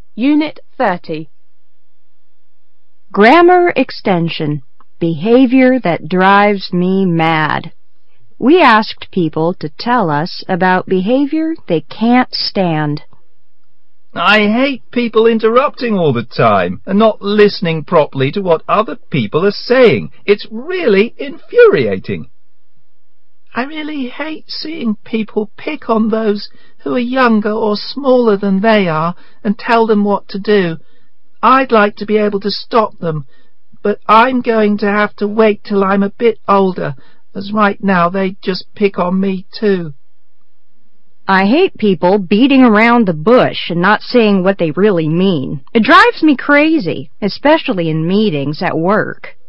Unit 30. Grammar extension. Behavior that drives me mad. We asked people to tell us about behavior they can't stand. I hate people interrupting all the time and not listening properly to what other people are saying. It's really infuriating. I really hate seeing people pick on those who are younger or smaller than they are and tell them what to do. I'd like to be able to stop them, but I'm going to have to wait till I'm a bit older, as right now they just pick on me too. I hate people beating around the bush and not saying what they really mean. It drives me crazy, especially in meetings at work.